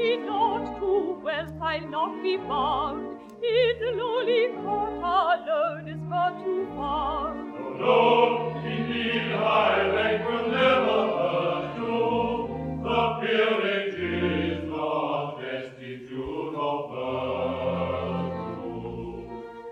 me not to wealth I'll not be bound. In lowly court alone is far too far. No, indeed, high rank will never hurt you. The peerage is not destitute of virtue.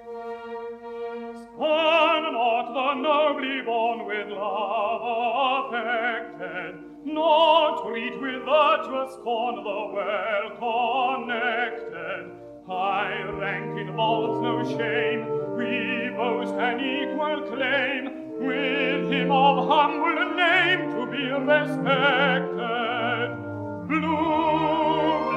Spurn not the nobly born with love affected, nor treat with virtuous scorn the well-connected. High rank involves no shame, we boast an equal claim, with him of humble name to be respected. Blue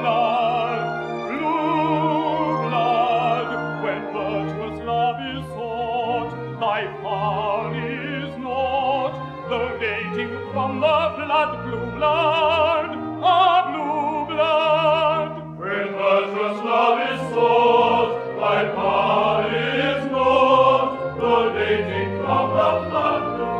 blood, when virtuous love is sought, thy power is naught, though dating from the blood, blue blood, blue blood. When virtuous love is sought, thy power is naught, though dating from the blood, blue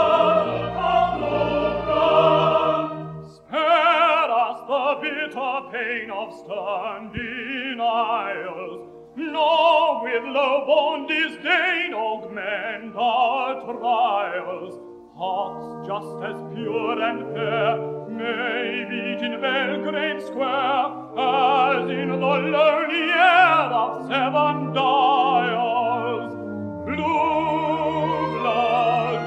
blood, blue blood. Spare us the bitter pain of stern denials, nor with low-born disdain augment our trials. Hearts just as pure and fair may beat in Belgrave Square as in the lonely air of seven dials. Blue blood,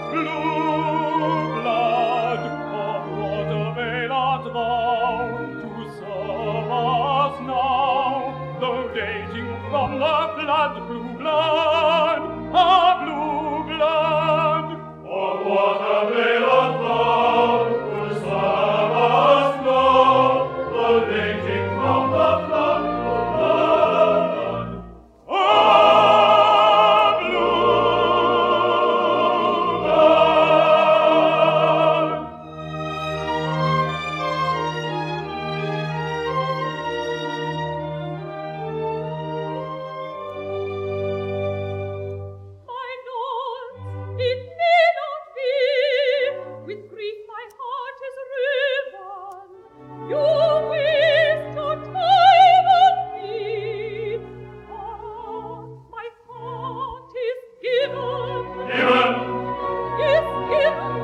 for what availeth thou to serve us now, though dating from the blood, blue blood, blue blood. For what availeth thou to serve us now, though dating from the blood, blue blood, blue blood. My lords, it may not be, with grief my heart is riven. You wish to time on me, my heart is given, is given.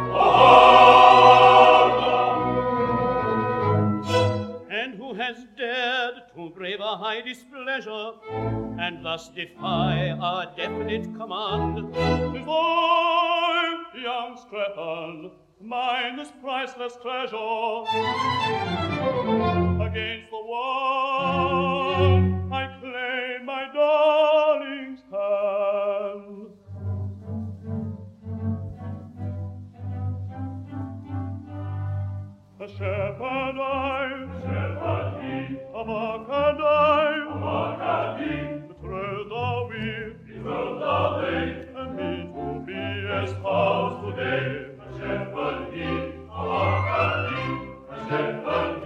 And who has dared to brave a high displeasure, and thus defy our definite command? 'Tis I, young Strephon, mine this priceless treasure. Against the world I claim my darling's hand. A shepherd a mark and betrothed are we, and me to be espoused today. A shepherd he, a mark and betrothed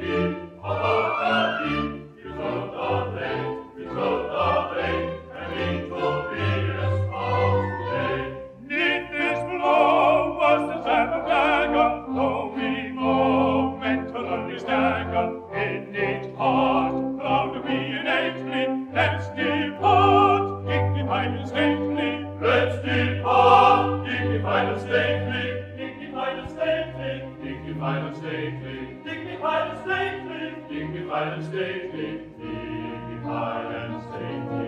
are they, and me to be espoused today. 'Neath this blow was the shepherd dagger, though we momentarily stagger. In each heart proud we innately, let's depart, dignified and stately. Let's depart, dignified and stately, dignified and stately, dignified and stately, dignified and stately, dignified and stately, dignified and stately.